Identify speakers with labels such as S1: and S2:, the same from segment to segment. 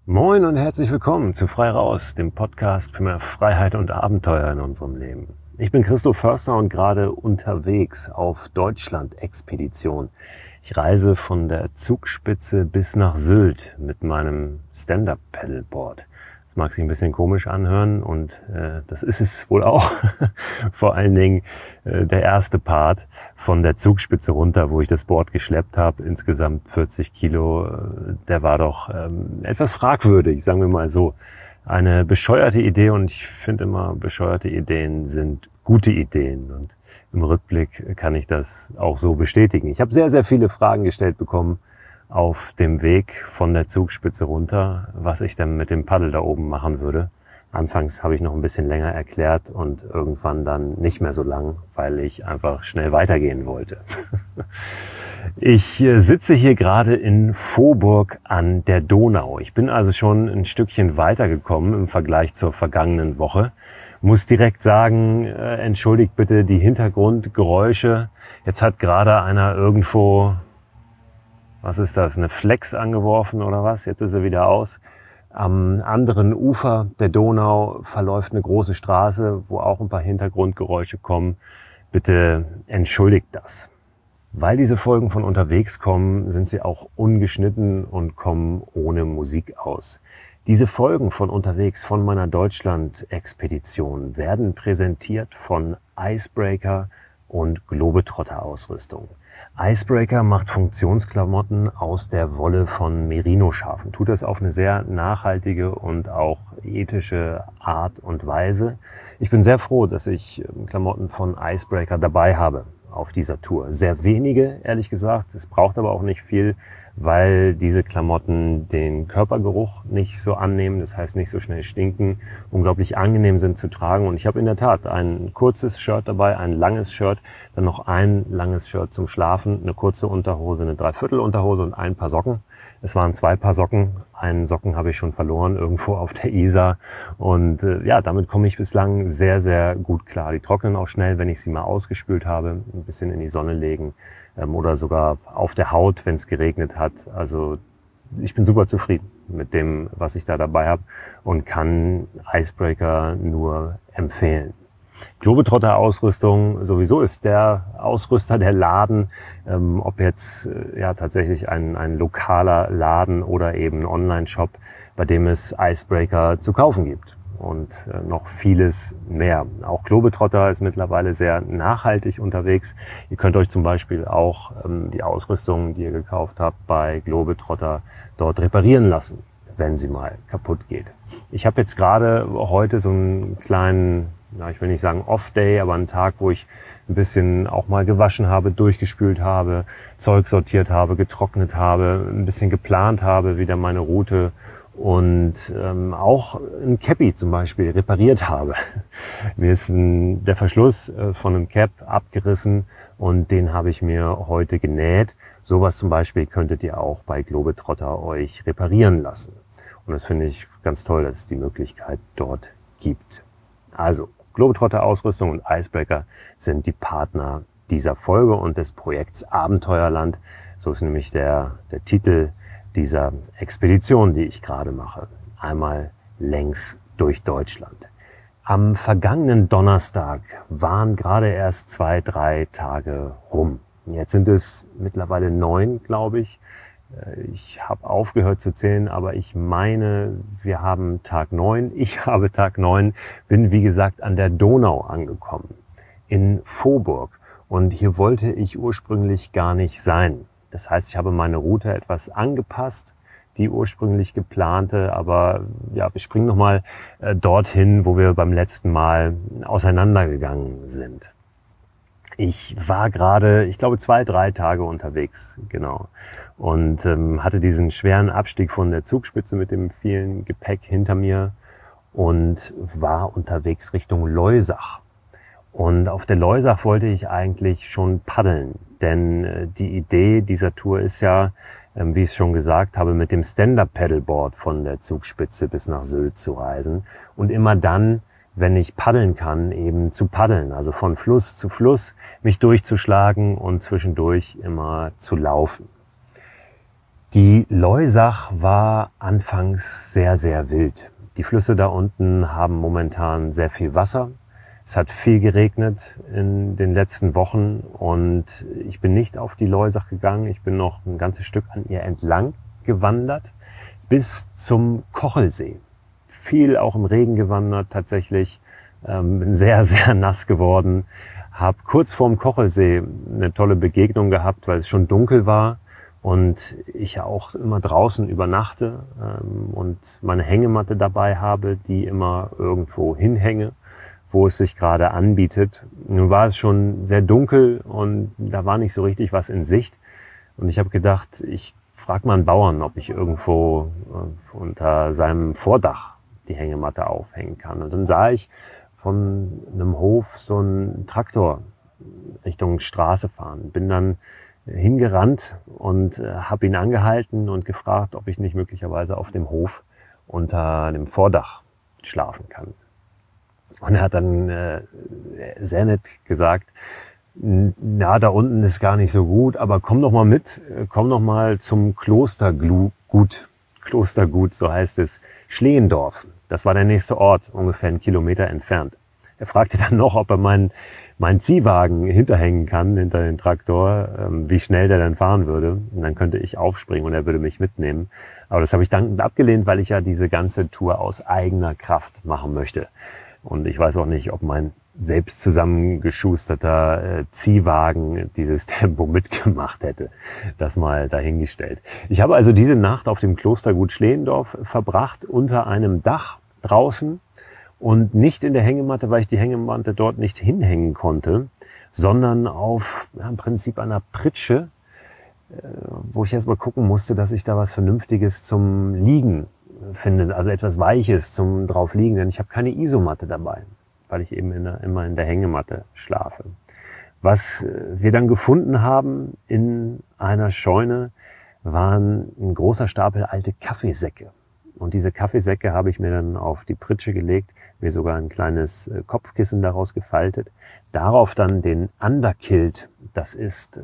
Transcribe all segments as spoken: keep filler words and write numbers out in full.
S1: Moin und herzlich willkommen zu Frei Raus, dem Podcast für mehr Freiheit und Abenteuer in unserem Leben. Ich bin Christoph Förster und gerade unterwegs auf Deutschland-Expedition. Ich reise von der Zugspitze bis nach Sylt mit meinem Stand-Up-Paddleboard. Das mag sich ein bisschen komisch anhören und äh, das ist es wohl auch. Vor allen Dingen äh, der erste Part von der Zugspitze runter, wo ich das Board geschleppt habe, insgesamt vierzig Kilo, äh, der war doch ähm, etwas fragwürdig, sagen wir mal so. Eine bescheuerte Idee, und ich finde immer, bescheuerte Ideen sind gute Ideen, und im Rückblick kann ich das auch so bestätigen. Ich habe sehr, sehr viele Fragen gestellt bekommen auf dem Weg von der Zugspitze runter, was ich dann mit dem Paddel da oben machen würde. Anfangs habe ich noch ein bisschen länger erklärt und irgendwann dann nicht mehr so lang, weil ich einfach schnell weitergehen wollte. Ich sitze hier gerade in Vohburg an der Donau. Ich bin also schon ein Stückchen weitergekommen im Vergleich zur vergangenen Woche. Muss direkt sagen, äh, entschuldigt bitte die Hintergrundgeräusche. Jetzt hat gerade einer irgendwo, was ist das, eine Flex angeworfen oder was? Jetzt ist er wieder aus. Am anderen Ufer der Donau verläuft eine große Straße, wo auch ein paar Hintergrundgeräusche kommen. Bitte entschuldigt das. Weil diese Folgen von unterwegs kommen, sind sie auch ungeschnitten und kommen ohne Musik aus. Diese Folgen von unterwegs, von meiner Deutschland-Expedition, werden präsentiert von Icebreaker und Globetrotter-Ausrüstung. Icebreaker macht Funktionsklamotten aus der Wolle von Merino-Schafen. Tut das auf eine sehr nachhaltige und auch ethische Art und Weise. Ich bin sehr froh, dass ich Klamotten von Icebreaker dabei habe auf dieser Tour. Sehr wenige, ehrlich gesagt. Es braucht aber auch nicht viel, weil diese Klamotten den Körpergeruch nicht so annehmen, das heißt nicht so schnell stinken, unglaublich angenehm sind zu tragen. Und ich habe in der Tat ein kurzes Shirt dabei, ein langes Shirt, dann noch ein langes Shirt zum Schlafen, eine kurze Unterhose, eine Dreiviertelunterhose und ein paar Socken. Es waren zwei Paar Socken. Einen Socken habe ich schon verloren irgendwo auf der Isar. Und äh, ja, damit komme ich bislang sehr, sehr gut klar. Die trocknen auch schnell, wenn ich sie mal ausgespült habe, ein bisschen in die Sonne legen ähm, oder sogar auf der Haut, wenn es geregnet hat. Also ich bin super zufrieden mit dem, was ich da dabei habe, und kann Icebreaker nur empfehlen. Globetrotter-Ausrüstung, sowieso ist der Ausrüster der Laden, ähm, ob jetzt äh, ja tatsächlich ein, ein lokaler Laden oder eben ein Online-Shop, bei dem es Icebreaker zu kaufen gibt und äh, noch vieles mehr. Auch Globetrotter ist mittlerweile sehr nachhaltig unterwegs. Ihr könnt euch zum Beispiel auch ähm, die Ausrüstung, die ihr gekauft habt, bei Globetrotter dort reparieren lassen, wenn sie mal kaputt geht. Ich habe jetzt gerade heute so einen kleinen, ja, ich will nicht sagen Off-Day, aber einen Tag, wo ich ein bisschen auch mal gewaschen habe, durchgespült habe, Zeug sortiert habe, getrocknet habe, ein bisschen geplant habe, wieder meine Route, und ähm, auch ein Cappy zum Beispiel repariert habe. Mir ist ein, der Verschluss äh, von einem Cap abgerissen und den habe ich mir heute genäht. Sowas zum Beispiel könntet ihr auch bei Globetrotter euch reparieren lassen. Und das finde ich ganz toll, dass es die Möglichkeit dort gibt. Also, Globetrotter-Ausrüstung und Icebreaker sind die Partner dieser Folge und des Projekts Abenteuerland. So ist nämlich der, der Titel dieser Expedition, die ich gerade mache. Einmal längs durch Deutschland. Am vergangenen Donnerstag waren gerade erst zwei, drei Tage rum. Jetzt sind es mittlerweile neun, glaube ich. Ich habe aufgehört zu zählen, aber ich meine, wir haben Tag neun. Ich habe Tag neun, bin wie gesagt an der Donau angekommen, in Vohburg. Und hier wollte ich ursprünglich gar nicht sein. Das heißt, ich habe meine Route etwas angepasst, die ursprünglich geplante, aber ja, wir springen nochmal äh, dorthin, wo wir beim letzten Mal auseinandergegangen sind. Ich war gerade, ich glaube, zwei, drei Tage unterwegs, genau. Und ähm, hatte diesen schweren Abstieg von der Zugspitze mit dem vielen Gepäck hinter mir und war unterwegs Richtung Loisach. Und auf der Loisach wollte ich eigentlich schon paddeln, denn äh, die Idee dieser Tour ist ja, ähm, wie ich es schon gesagt habe, mit dem Stand-Up-Paddleboard von der Zugspitze bis nach Sylt zu reisen und immer dann, wenn ich paddeln kann, eben zu paddeln, also von Fluss zu Fluss mich durchzuschlagen und zwischendurch immer zu laufen. Die Loisach war anfangs sehr, sehr wild. Die Flüsse da unten haben momentan sehr viel Wasser. Es hat viel geregnet in den letzten Wochen und ich bin nicht auf die Loisach gegangen. Ich bin noch ein ganzes Stück an ihr entlang gewandert bis zum Kochelsee. Viel auch im Regen gewandert tatsächlich. Ähm, bin sehr, sehr nass geworden. Hab kurz vorm Kochelsee eine tolle Begegnung gehabt, weil es schon dunkel war und ich ja auch immer draußen übernachte ähm, und meine Hängematte dabei habe, die immer irgendwo hinhänge, wo es sich gerade anbietet. Nun war es schon sehr dunkel und da war nicht so richtig was in Sicht. Und ich habe gedacht, ich frage mal einen Bauern, ob ich irgendwo äh, unter seinem Vordach die Hängematte aufhängen kann. Und dann sah ich von einem Hof so einen Traktor Richtung Straße fahren. Bin dann hingerannt und äh, habe ihn angehalten und gefragt, ob ich nicht möglicherweise auf dem Hof unter dem Vordach schlafen kann. Und er hat dann äh, sehr nett gesagt, na, da unten ist gar nicht so gut, aber komm doch mal mit, komm doch mal zum Klostergut, Klostergut, so heißt es, Schlehendorf. Das war der nächste Ort, ungefähr einen Kilometer entfernt. Er fragte dann noch, ob er meinen meinen Ziehwagen hinterhängen kann, hinter den Traktor, ähm, wie schnell der dann fahren würde. Und dann könnte ich aufspringen und er würde mich mitnehmen. Aber das habe ich dankend abgelehnt, weil ich ja diese ganze Tour aus eigener Kraft machen möchte. Und ich weiß auch nicht, ob mein selbst zusammengeschusterter äh, Ziehwagen dieses Tempo mitgemacht hätte. Das mal dahingestellt. Ich habe also diese Nacht auf dem Klostergut Schlehendorf verbracht, unter einem Dach draußen und nicht in der Hängematte, weil ich die Hängematte dort nicht hinhängen konnte, sondern auf ja, im Prinzip einer Pritsche, äh, wo ich erst mal gucken musste, dass ich da was Vernünftiges zum Liegen finde, also etwas Weiches zum drauf liegen, denn ich habe keine Isomatte dabei, weil ich eben in der, immer in der Hängematte schlafe. Was wir dann gefunden haben in einer Scheune, waren ein großer Stapel alte Kaffeesäcke. Und diese Kaffeesäcke habe ich mir dann auf die Pritsche gelegt, mir sogar ein kleines Kopfkissen daraus gefaltet, darauf dann den Underkilt, das ist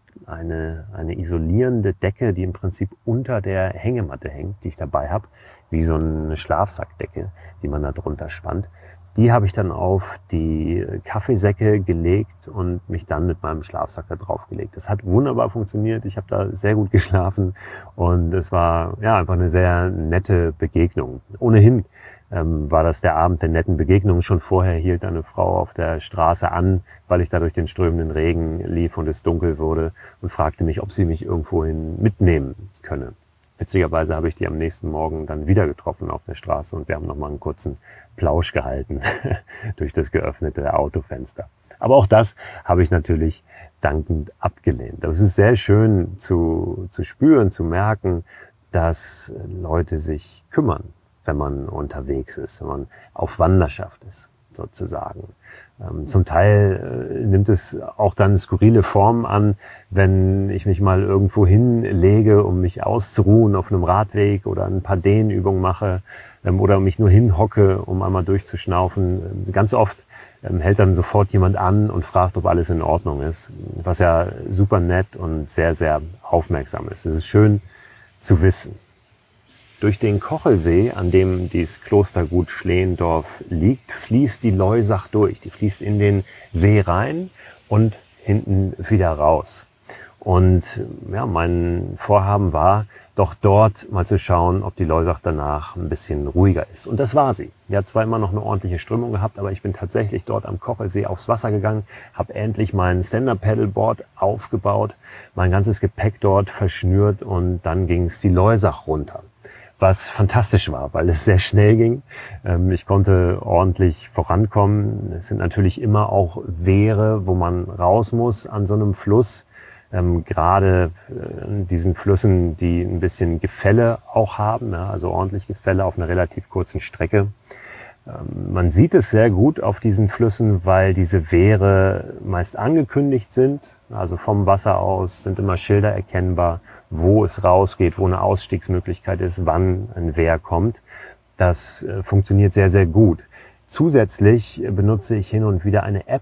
S1: eine, eine isolierende Decke, die im Prinzip unter der Hängematte hängt, die ich dabei habe, wie so eine Schlafsackdecke, die man da drunter spannt. Die habe ich dann auf die Kaffeesäcke gelegt und mich dann mit meinem Schlafsack da drauf gelegt. Das hat wunderbar funktioniert. Ich habe da sehr gut geschlafen und es war ja einfach eine sehr nette Begegnung. Ohnehin ähm, war das der Abend der netten Begegnung. Schon vorher hielt eine Frau auf der Straße an, weil ich da durch den strömenden Regen lief und es dunkel wurde und fragte mich, ob sie mich irgendwohin mitnehmen könne. Witzigerweise habe ich die am nächsten Morgen dann wieder getroffen auf der Straße und wir haben nochmal einen kurzen Plausch gehalten durch das geöffnete Autofenster. Aber auch das habe ich natürlich dankend abgelehnt. Aber es ist sehr schön zu, zu spüren, zu merken, dass Leute sich kümmern, wenn man unterwegs ist, wenn man auf Wanderschaft ist, sozusagen. Ähm, zum Teil äh, nimmt es auch dann skurrile Formen an, wenn ich mich mal irgendwo hinlege, um mich auszuruhen auf einem Radweg oder ein paar Dehnübungen mache ähm, oder mich nur hinhocke, um einmal durchzuschnaufen. Ähm, ganz oft ähm, hält dann sofort jemand an und fragt, ob alles in Ordnung ist, was ja super nett und sehr, sehr aufmerksam ist. Es ist schön zu wissen. Durch den Kochelsee, an dem dieses Klostergut Schlehendorf liegt, fließt die Loisach durch. Die fließt in den See rein und hinten wieder raus. Und ja, mein Vorhaben war, doch dort mal zu schauen, ob die Loisach danach ein bisschen ruhiger ist. Und das war sie. Die hat zwar immer noch eine ordentliche Strömung gehabt, aber ich bin tatsächlich dort am Kochelsee aufs Wasser gegangen, habe endlich mein Stand-Up-Paddleboard aufgebaut, mein ganzes Gepäck dort verschnürt und dann ging es die Loisach runter. Was fantastisch war, weil es sehr schnell ging. Ich konnte ordentlich vorankommen. Es sind natürlich immer auch Wehre, wo man raus muss an so einem Fluss. Ähm, gerade in diesen Flüssen, die ein bisschen Gefälle auch haben, ja, also ordentlich Gefälle auf einer relativ kurzen Strecke. Ähm, man sieht es sehr gut auf diesen Flüssen, weil diese Wehre meist angekündigt sind. Also vom Wasser aus sind immer Schilder erkennbar, wo es rausgeht, wo eine Ausstiegsmöglichkeit ist, wann ein Wehr kommt. Das äh, funktioniert sehr, sehr gut. Zusätzlich benutze ich hin und wieder eine App,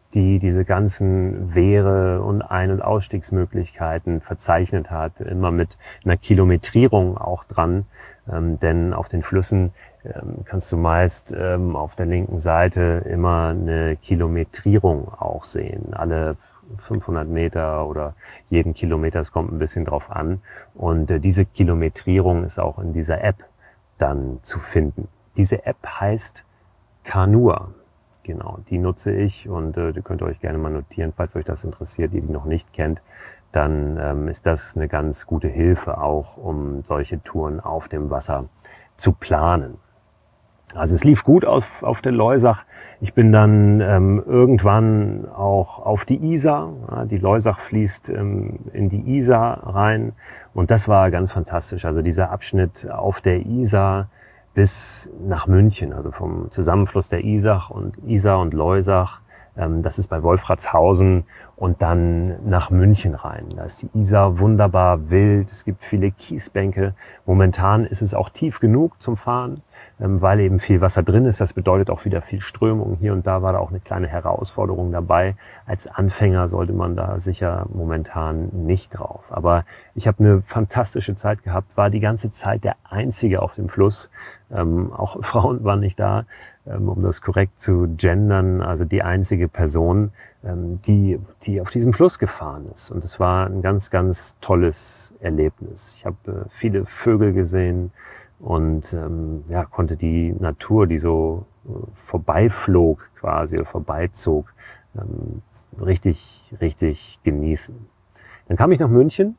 S1: die diese ganzen Wehre und Ein- und Ausstiegsmöglichkeiten verzeichnet hat, immer mit einer Kilometrierung auch dran, ähm, denn auf den Flüssen ähm, kannst du meist ähm, auf der linken Seite immer eine Kilometrierung auch sehen, alle fünfhundert Meter oder jeden Kilometer, es kommt ein bisschen drauf an, und äh, diese Kilometrierung ist auch in dieser App dann zu finden. Diese App heißt Canua. Genau, die nutze ich, und äh, die könnt ihr euch gerne mal notieren, falls euch das interessiert, ihr die noch nicht kennt, dann ähm, ist das eine ganz gute Hilfe auch, um solche Touren auf dem Wasser zu planen. Also es lief gut auf, auf der Loisach. Ich bin dann ähm, irgendwann auch auf die Isar. Ja, die Loisach fließt ähm, in die Isar rein, und das war ganz fantastisch. Also dieser Abschnitt auf der Isar bis nach München, also vom Zusammenfluss der Isar und Isar und Loisach, ähm, das ist bei Wolfratshausen, und dann nach München rein. Da ist die Isar wunderbar wild, es gibt viele Kiesbänke. Momentan ist es auch tief genug zum Fahren, ähm, weil eben viel Wasser drin ist. Das bedeutet auch wieder viel Strömung. Hier und da war da auch eine kleine Herausforderung dabei. Als Anfänger sollte man da sicher momentan nicht drauf. Aber ich habe eine fantastische Zeit gehabt, war die ganze Zeit der Einzige auf dem Fluss. Ähm, auch Frauen waren nicht da, ähm, um das korrekt zu gendern. Also die einzige Person, ähm, die, die auf diesem Fluss gefahren ist. Und es war ein ganz, ganz tolles Erlebnis. Ich habe äh, viele Vögel gesehen und ähm, ja, konnte die Natur, die so äh, vorbeiflog quasi oder vorbeizog, ähm, richtig, richtig genießen. Dann kam ich nach München,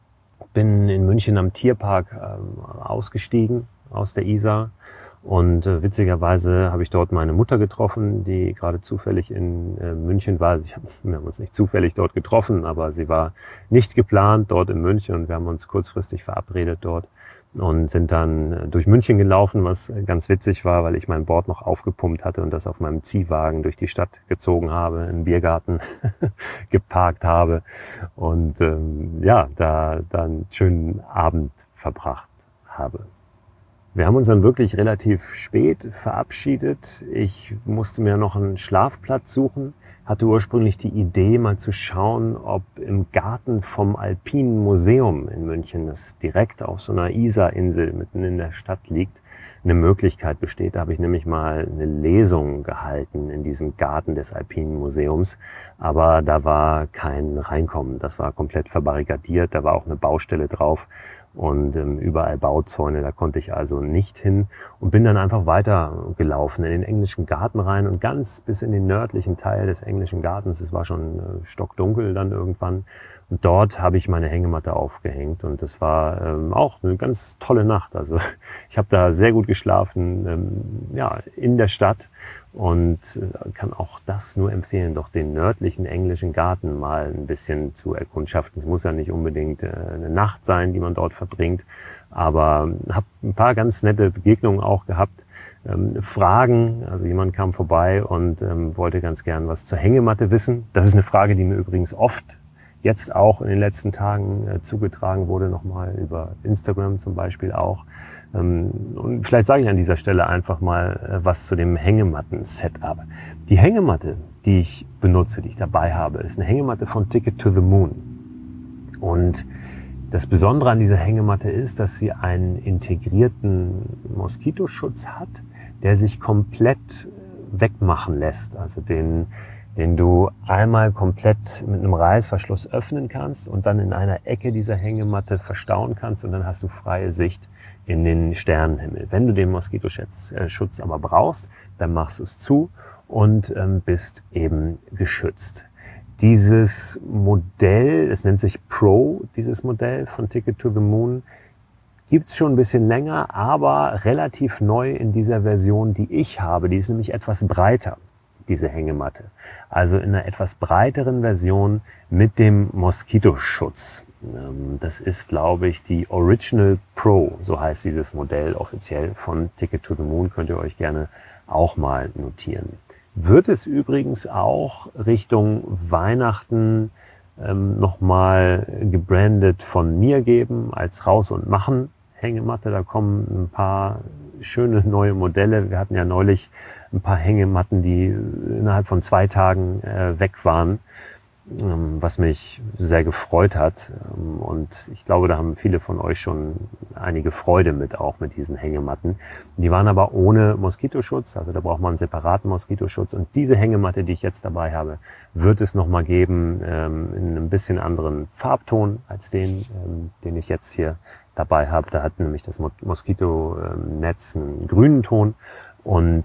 S1: bin in München am Tierpark ähm, ausgestiegen aus der Isar, und äh, witzigerweise habe ich dort meine Mutter getroffen, die gerade zufällig in äh, München war. Ich hab, wir haben uns nicht zufällig dort getroffen, aber sie war nicht geplant dort in München, und wir haben uns kurzfristig verabredet dort und sind dann äh, durch München gelaufen, was ganz witzig war, weil ich mein Board noch aufgepumpt hatte und das auf meinem Ziehwagen durch die Stadt gezogen habe, im Biergarten geparkt habe und ähm, ja, da, da einen schönen Abend verbracht habe. Wir haben uns dann wirklich relativ spät verabschiedet. Ich musste mir noch einen Schlafplatz suchen, hatte ursprünglich die Idee, mal zu schauen, ob im Garten vom Alpinen Museum in München, das direkt auf so einer Isarinsel mitten in der Stadt liegt, eine Möglichkeit besteht. Da habe ich nämlich mal eine Lesung gehalten in diesem Garten des Alpinen Museums, aber da war kein Reinkommen. Das war komplett verbarrikadiert, da war auch eine Baustelle drauf und ähm, überall Bauzäune, da konnte ich also nicht hin, und bin dann einfach weiter gelaufen in den englischen Garten rein und ganz bis in den nördlichen Teil des englischen Gartens. Es war schon äh, stockdunkel dann irgendwann, und dort habe ich meine Hängematte aufgehängt, und das war ähm, auch eine ganz tolle Nacht. Also ich habe da sehr gut geschlafen, ähm, ja, in der Stadt, und äh, kann auch das nur empfehlen, doch den nördlichen englischen Garten mal ein bisschen zu erkundschaften. Es muss ja nicht unbedingt äh, eine Nacht sein, die man dort verbringt, aber habe ein paar ganz nette Begegnungen auch gehabt. Ähm, Fragen, also jemand kam vorbei und ähm, wollte ganz gern was zur Hängematte wissen. Das ist eine Frage, die mir übrigens oft jetzt auch in den letzten Tagen äh, zugetragen wurde, nochmal über Instagram zum Beispiel auch. Ähm, und vielleicht sage ich an dieser Stelle einfach mal äh, was zu dem Hängematten-Setup. Die Hängematte, die ich benutze, die ich dabei habe, ist eine Hängematte von Ticket to the Moon. Und das Besondere an dieser Hängematte ist, dass sie einen integrierten Moskitoschutz hat, der sich komplett wegmachen lässt. Also den den du einmal komplett mit einem Reißverschluss öffnen kannst und dann in einer Ecke dieser Hängematte verstauen kannst, und dann hast du freie Sicht in den Sternenhimmel. Wenn du den Moskitoschutz äh, aber brauchst, dann machst du es zu und ähm, bist eben geschützt. Dieses Modell, es nennt sich Pro, dieses Modell von Ticket to the Moon, gibt's schon ein bisschen länger, aber relativ neu in dieser Version, die ich habe. Die ist nämlich etwas breiter, diese Hängematte. Also in einer etwas breiteren Version mit dem Moskitoschutz. Das ist, glaube ich, die Original Pro, so heißt dieses Modell offiziell von Ticket to the Moon, könnt ihr euch gerne auch mal notieren. Wird es übrigens auch Richtung Weihnachten ähm, nochmal gebrandet von mir geben als Raus- und Machen Hängematte. Da kommen ein paar schöne neue Modelle. Wir hatten ja neulich ein paar Hängematten, die innerhalb von zwei Tagen äh, weg waren, ähm, was mich sehr gefreut hat. Ähm, und ich glaube, da haben viele von euch schon einige Freude mit, auch mit diesen Hängematten. Die waren aber ohne Moskitoschutz, also da braucht man einen separaten Moskitoschutz. Und diese Hängematte, die ich jetzt dabei habe, wird es nochmal geben ähm, in einem bisschen anderen Farbton als den, ähm, den ich jetzt hier dabei habe. Da hat nämlich das Moskitonetz einen grünen Ton, und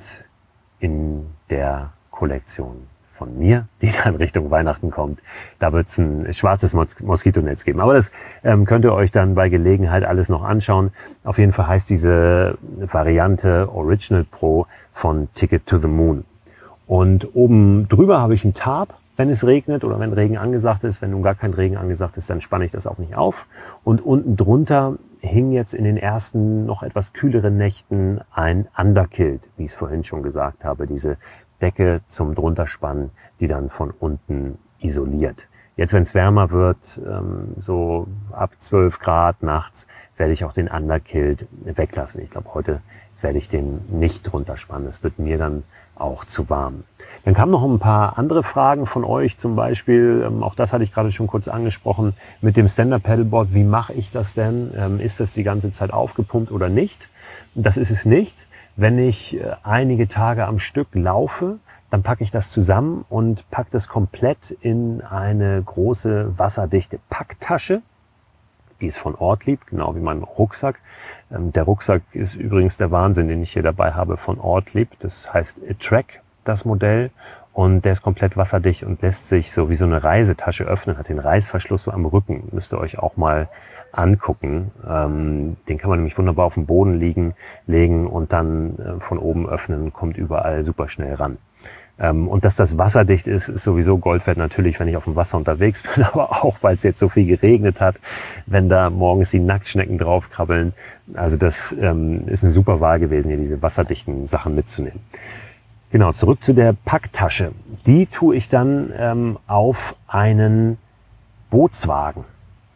S1: in der Kollektion von mir, die dann Richtung Weihnachten kommt, da wird es ein schwarzes Mos Moskitonetz geben. Aber das ähm, könnt ihr euch dann bei Gelegenheit alles noch anschauen. Auf jeden Fall heißt diese Variante Original Pro von Ticket to the Moon. Und oben drüber habe ich ein Tarp, wenn es regnet oder wenn Regen angesagt ist. Wenn nun gar kein Regen angesagt ist, dann spanne ich das auch nicht auf. Und unten drunter hing jetzt in den ersten, noch etwas kühleren Nächten ein Underkilt, wie ich es vorhin schon gesagt habe. Diese Decke zum Drunterspannen, die dann von unten isoliert. Jetzt, wenn es wärmer wird, so ab zwölf Grad nachts, werde ich auch den Underkilt weglassen. Ich glaube, heute werde ich den nicht drunter spannen. Es wird mir dann auch zu warm. Dann kamen noch ein paar andere Fragen von euch, zum Beispiel, ähm, auch das hatte ich gerade schon kurz angesprochen, mit dem Stand-Up-Paddleboard. Wie mache ich das denn? Ähm, ist das die ganze Zeit aufgepumpt oder nicht? Das ist es nicht. Wenn ich äh, einige Tage am Stück laufe, dann packe ich das zusammen und packe das komplett in eine große wasserdichte Packtasche. Die ist von Ortlieb, genau wie mein Rucksack. Der Rucksack ist übrigens der Wahnsinn, den ich hier dabei habe, von Ortlieb. Das heißt Attrack, das Modell. Und der ist komplett wasserdicht und lässt sich so wie so eine Reisetasche öffnen, hat den Reißverschluss so am Rücken. Müsst ihr euch auch mal angucken. Den kann man nämlich wunderbar auf den Boden liegen, legen und dann von oben öffnen, kommt überall super schnell ran. Und dass das wasserdicht ist, ist sowieso Gold wert, natürlich, wenn ich auf dem Wasser unterwegs bin, aber auch, weil es jetzt so viel geregnet hat, wenn da morgens die Nacktschnecken draufkrabbeln. Also das ähm, ist eine super Wahl gewesen, hier diese wasserdichten Sachen mitzunehmen. Genau, zurück zu der Packtasche. Die tue ich dann ähm, auf einen Bootswagen.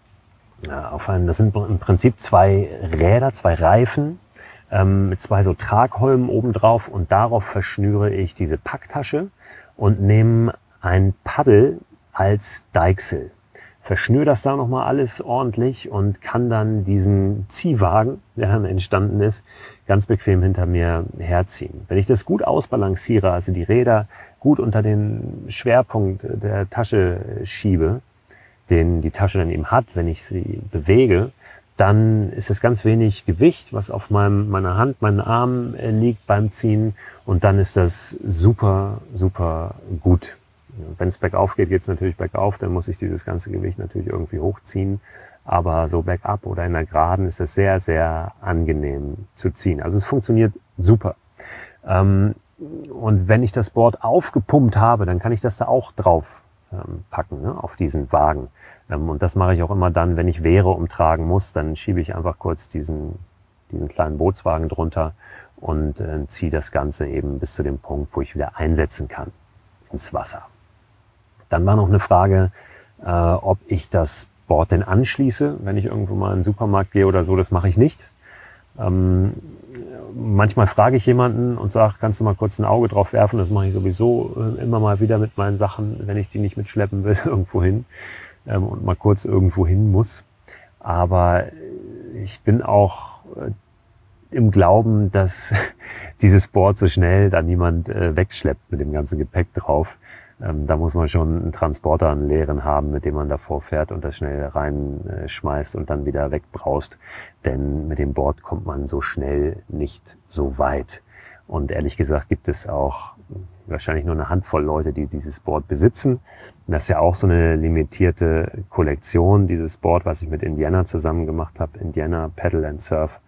S1: Ja, auf einen, das sind im Prinzip zwei Räder, zwei Reifen, mit zwei so Tragholmen obendrauf, und darauf verschnüre ich diese Packtasche und nehme ein Paddel als Deichsel. Verschnüre das da nochmal alles ordentlich und kann dann diesen Ziehwagen, der dann entstanden ist, ganz bequem hinter mir herziehen. Wenn ich das gut ausbalanciere, also die Räder gut unter den Schwerpunkt der Tasche schiebe, den die Tasche dann eben hat, wenn ich sie bewege, dann ist es ganz wenig Gewicht, was auf meinem, meiner Hand, meinen Arm liegt beim Ziehen, und dann ist das super, super gut. Wenn es bergauf geht, geht es natürlich bergauf, dann muss ich dieses ganze Gewicht natürlich irgendwie hochziehen, aber so bergab oder in der Geraden ist es sehr, sehr angenehm zu ziehen. Also es funktioniert super. Und wenn ich das Board aufgepumpt habe, dann kann ich das da auch drauf packen, ne, auf diesen Wagen. Und das mache ich auch immer dann, wenn ich Wehre umtragen muss, dann schiebe ich einfach kurz diesen, diesen kleinen Bootswagen drunter und äh, ziehe das Ganze eben bis zu dem Punkt, wo ich wieder einsetzen kann ins Wasser. Dann war noch eine Frage, äh, ob ich das Board denn anschließe, wenn ich irgendwo mal in den Supermarkt gehe oder so. Das mache ich nicht. Ähm, manchmal frage ich jemanden und sage, kannst du mal kurz ein Auge drauf werfen? Das mache ich sowieso äh, immer mal wieder mit meinen Sachen, wenn ich die nicht mitschleppen will, irgendwo hin ähm, und mal kurz irgendwo hin muss. Aber ich bin auch äh, im Glauben, dass dieses Board so schnell da niemand äh, wegschleppt mit dem ganzen Gepäck drauf. Ähm, da muss man schon einen Transporter, einen leeren haben, mit dem man davor fährt und das schnell reinschmeißt äh, und dann wieder wegbraust. Denn mit dem Board kommt man so schnell nicht so weit. Und ehrlich gesagt gibt es auch wahrscheinlich nur eine Handvoll Leute, die dieses Board besitzen. Das ist ja auch so eine limitierte Kollektion, dieses Board, was ich mit Indiana zusammen gemacht habe. Indiana Paddle and Surf.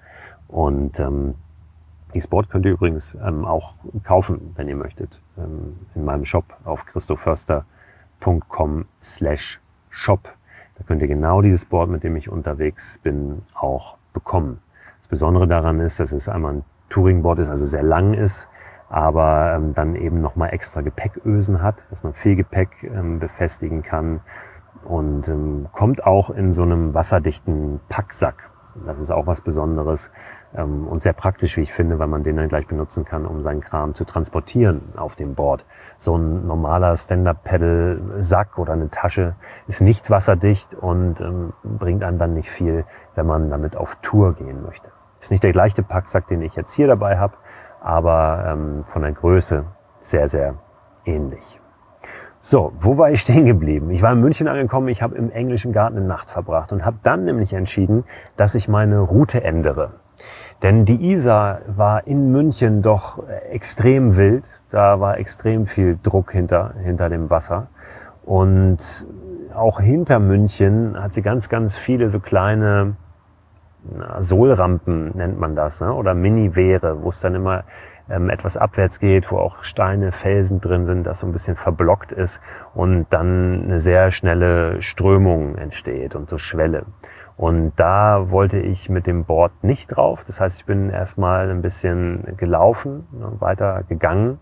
S1: Und ähm, dieses Board könnt ihr übrigens ähm, auch kaufen, wenn ihr möchtet, ähm, in meinem Shop auf christoförster punkt com slash shop. Da könnt ihr genau dieses Board, mit dem ich unterwegs bin, auch bekommen. Das Besondere daran ist, dass es einmal ein Touringboard ist, also sehr lang ist, aber ähm, dann eben nochmal extra Gepäckösen hat, dass man viel Gepäck ähm, befestigen kann, und ähm, kommt auch in so einem wasserdichten Packsack. Das ist auch was Besonderes. ähm, und sehr praktisch, wie ich finde, weil man den dann gleich benutzen kann, um seinen Kram zu transportieren auf dem Board. So ein normaler Stand-Up-Paddle-Sack oder eine Tasche ist nicht wasserdicht und ähm, bringt einem dann nicht viel, wenn man damit auf Tour gehen möchte. Ist nicht der gleiche Packsack, den ich jetzt hier dabei habe, aber ähm, von der Größe sehr, sehr ähnlich. So, wo war ich stehen geblieben? Ich war in München angekommen, ich habe im englischen Garten eine Nacht verbracht und habe dann nämlich entschieden, dass ich meine Route ändere. Denn die Isar war in München doch extrem wild, da war extrem viel Druck hinter, hinter dem Wasser. Und auch hinter München hat sie ganz, ganz viele so kleine na, Sohlrampen, nennt man das, ne? Oder Mini-Wehre, wo es dann immer ähm, etwas abwärts geht, wo auch Steine, Felsen drin sind, das so ein bisschen verblockt ist und dann eine sehr schnelle Strömung entsteht und so Schwelle. Und da wollte ich mit dem Board nicht drauf. Das heißt, ich bin erstmal ein bisschen gelaufen, weiter gegangen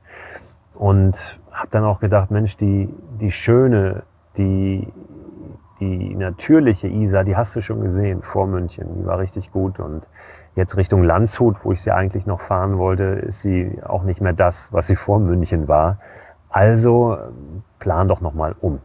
S1: und habe dann auch gedacht, Mensch, die, die schöne, die, die natürliche Isar, die hast du schon gesehen vor München. Die war richtig gut. Und jetzt Richtung Landshut, wo ich sie eigentlich noch fahren wollte, ist sie auch nicht mehr das, was sie vor München war. Also plan doch nochmal um.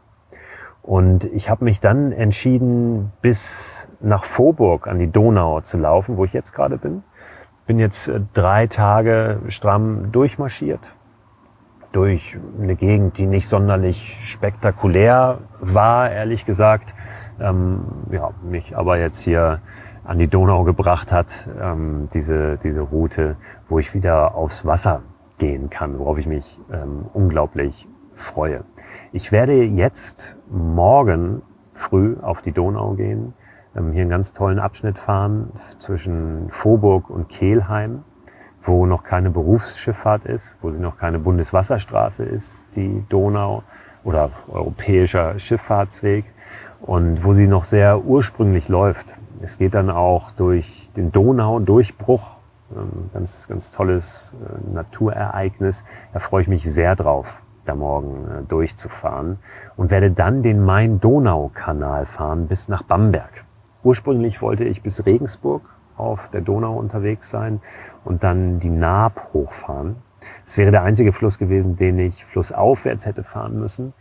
S1: Und ich habe mich dann entschieden, bis nach Vorburg an die Donau zu laufen, wo ich jetzt gerade bin. Bin jetzt drei Tage stramm durchmarschiert. Durch eine Gegend, die nicht sonderlich spektakulär war, ehrlich gesagt. Ähm, ja, mich aber jetzt hier an die Donau gebracht hat, ähm, diese, diese Route, wo ich wieder aufs Wasser gehen kann, worauf ich mich ähm, unglaublich freue. Ich werde jetzt morgen früh auf die Donau gehen, ähm, hier einen ganz tollen Abschnitt fahren zwischen Vorburg und Kelheim, wo noch keine Berufsschifffahrt ist, wo sie noch keine Bundeswasserstraße ist, die Donau, oder europäischer Schifffahrtsweg, und wo sie noch sehr ursprünglich läuft. Es geht dann auch durch den Donaudurchbruch, ähm, ganz, ganz tolles äh, Naturereignis. Da freue ich mich sehr drauf, da morgen äh, durchzufahren, und werde dann den Main-Donau-Kanal fahren bis nach Bamberg. Ursprünglich wollte ich bis Regensburg auf der Donau unterwegs sein und dann die Naab hochfahren. Es wäre der einzige Fluss gewesen, den ich flussaufwärts hätte fahren müssen.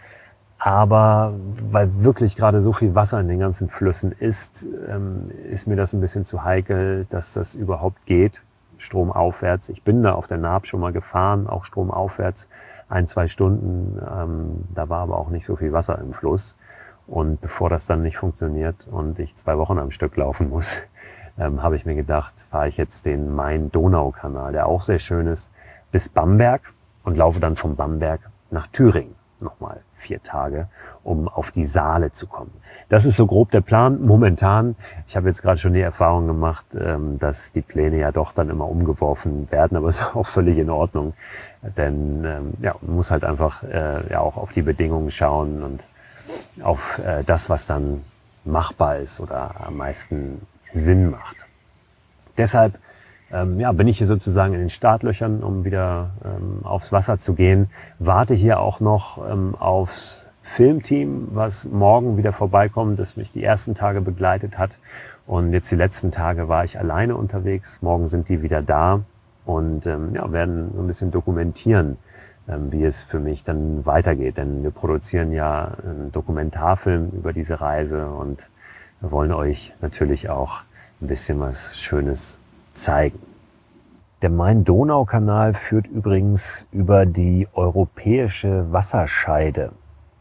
S1: Aber weil wirklich gerade so viel Wasser in den ganzen Flüssen ist, ähm, ist mir das ein bisschen zu heikel, dass das überhaupt geht, stromaufwärts. Ich bin da auf der Naab schon mal gefahren, auch stromaufwärts, ein, zwei Stunden. Ähm, da war aber auch nicht so viel Wasser im Fluss. Und bevor das dann nicht funktioniert und ich zwei Wochen am Stück laufen muss, ähm, habe ich mir gedacht, fahre ich jetzt den Main-Donau-Kanal, der auch sehr schön ist, bis Bamberg und laufe dann vom Bamberg nach Thüringen. Nochmal vier Tage, um auf die Saale zu kommen. Das ist so grob der Plan momentan. Ich habe jetzt gerade schon die Erfahrung gemacht, dass die Pläne ja doch dann immer umgeworfen werden, aber es ist auch völlig in Ordnung, denn ja, man muss halt einfach ja auch auf die Bedingungen schauen und auf das, was dann machbar ist oder am meisten Sinn macht. Deshalb Ähm, ja, bin ich hier sozusagen in den Startlöchern, um wieder ähm, aufs Wasser zu gehen. Warte hier auch noch ähm, aufs Filmteam, was morgen wieder vorbeikommt, das mich die ersten Tage begleitet hat. Und jetzt die letzten Tage war ich alleine unterwegs. Morgen sind die wieder da und ähm, ja, werden so ein bisschen dokumentieren, ähm, wie es für mich dann weitergeht. Denn wir produzieren ja einen Dokumentarfilm über diese Reise und wir wollen euch natürlich auch ein bisschen was Schönes zeigen. Der Main-Donau-Kanal führt übrigens über die europäische Wasserscheide.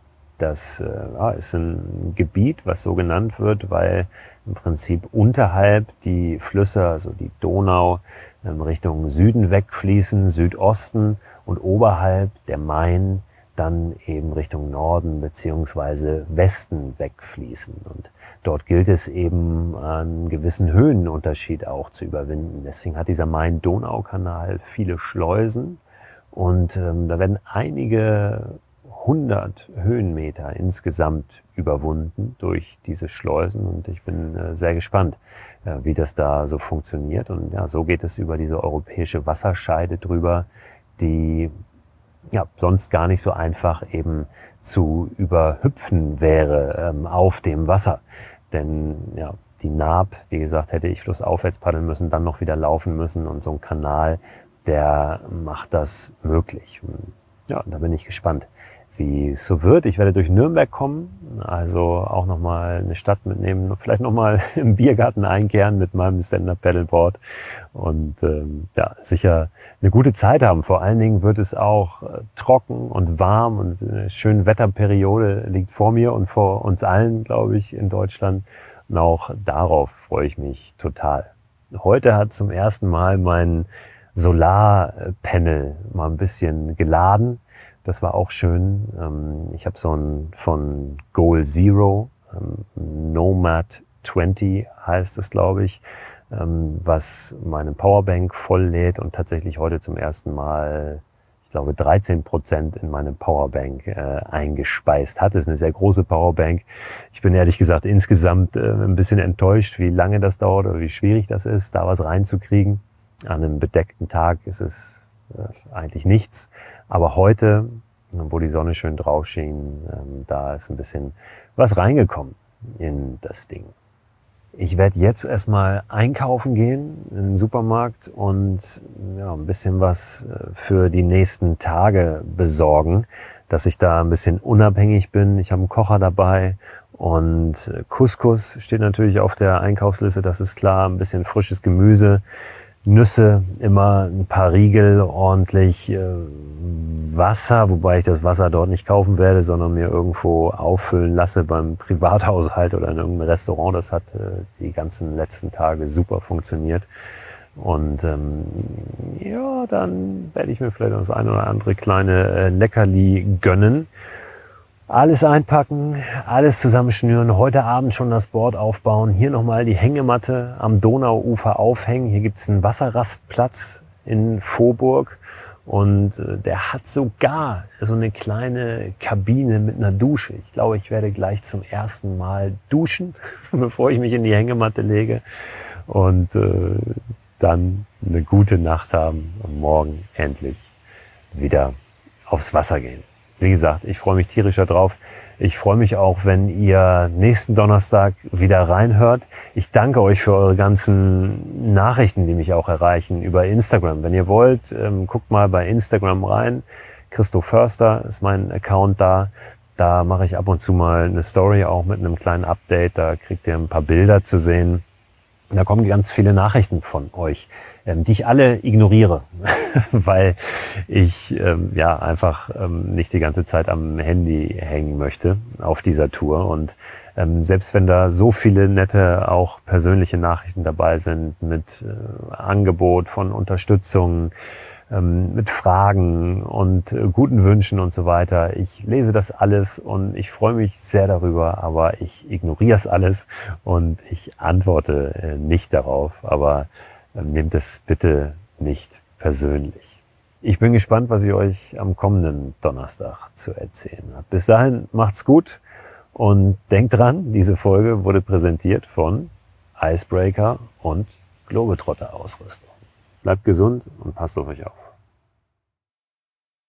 S1: Das äh, ja, ist ein Gebiet, was so genannt wird, weil im Prinzip unterhalb die Flüsse, also die Donau, in Richtung Süden wegfließen, Südosten, und oberhalb der Main dann eben Richtung Norden beziehungsweise Westen wegfließen. Und dort gilt es eben, einen gewissen Höhenunterschied auch zu überwinden. Deswegen hat dieser Main-Donau-Kanal viele Schleusen und ähm, da werden einige hundert Höhenmeter insgesamt überwunden durch diese Schleusen, und ich bin äh, sehr gespannt, äh, wie das da so funktioniert. Und ja, so geht es über diese europäische Wasserscheide drüber, die ja sonst gar nicht so einfach eben zu überhüpfen wäre ähm, auf dem Wasser. Denn ja, die Naab, wie gesagt, hätte ich flussaufwärts paddeln müssen, dann noch wieder laufen müssen und so ein Kanal, der macht das möglich. Ja, da bin ich gespannt, wie es so wird. Ich werde durch Nürnberg kommen, also auch nochmal eine Stadt mitnehmen, vielleicht nochmal im Biergarten einkehren mit meinem Stand-Up-Paddleboard und ähm, ja, sicher eine gute Zeit haben. Vor allen Dingen wird es auch äh, trocken und warm und eine schöne Wetterperiode liegt vor mir und vor uns allen, glaube ich, in Deutschland. Und auch darauf freue ich mich total. Heute hat zum ersten Mal mein Solarpanel mal ein bisschen geladen. Das war auch schön. Ich habe so ein von Goal Zero, Nomad zwanzig heißt es, glaube ich, was meine Powerbank voll lädt und tatsächlich heute zum ersten Mal, ich glaube, dreizehn Prozent in meine Powerbank äh, eingespeist hat. Das ist eine sehr große Powerbank. Ich bin ehrlich gesagt insgesamt äh, ein bisschen enttäuscht, wie lange das dauert oder wie schwierig das ist, da was reinzukriegen. An einem bedeckten Tag ist es äh, eigentlich nichts. Aber heute, wo die Sonne schön drauf schien, äh, da ist ein bisschen was reingekommen in das Ding. Ich werde jetzt erstmal einkaufen gehen in den Supermarkt und ja, ein bisschen was für die nächsten Tage besorgen, dass ich da ein bisschen unabhängig bin. Ich habe einen Kocher dabei und Couscous steht natürlich auf der Einkaufsliste, das ist klar. Ein bisschen frisches Gemüse, Nüsse, immer ein paar Riegel, ordentlich äh, Wasser, wobei ich das Wasser dort nicht kaufen werde, sondern mir irgendwo auffüllen lasse beim Privathaushalt oder in irgendeinem Restaurant. Das hat äh, die ganzen letzten Tage super funktioniert. Und ähm, ja, dann werde ich mir vielleicht noch das eine oder andere kleine äh, Leckerli gönnen. Alles einpacken, alles zusammenschnüren, heute Abend schon das Board aufbauen, hier nochmal die Hängematte am Donauufer aufhängen. Hier gibt's einen Wasserrastplatz in Vorburg und der hat sogar so eine kleine Kabine mit einer Dusche. Ich glaube, ich werde gleich zum ersten Mal duschen, bevor ich mich in die Hängematte lege und äh, dann eine gute Nacht haben und morgen endlich wieder aufs Wasser gehen. Wie gesagt, ich freue mich tierischer drauf. Ich freue mich auch, wenn ihr nächsten Donnerstag wieder reinhört. Ich danke euch für eure ganzen Nachrichten, die mich auch erreichen über Instagram. Wenn ihr wollt, ähm, guckt mal bei Instagram rein. Christo Förster ist mein Account da. Da mache ich ab und zu mal eine Story, auch mit einem kleinen Update. Da kriegt ihr ein paar Bilder zu sehen. Und da kommen ganz viele Nachrichten von euch, ähm, die ich alle ignoriere, weil ich ähm, ja einfach ähm, nicht die ganze Zeit am Handy hängen möchte auf dieser Tour. Und ähm, selbst wenn da so viele nette, auch persönliche Nachrichten dabei sind mit äh, Angebot von Unterstützung, ähm, mit Fragen und äh, guten Wünschen und so weiter. Ich lese das alles und ich freue mich sehr darüber, aber ich ignoriere es alles und ich antworte äh, nicht darauf. Aber äh, nehmt es bitte nicht persönlich. Ich bin gespannt, was ich euch am kommenden Donnerstag zu erzählen habe. Bis dahin macht's gut und denkt dran, diese Folge wurde präsentiert von Icebreaker und Globetrotter Ausrüstung. Bleibt gesund und passt auf euch auf.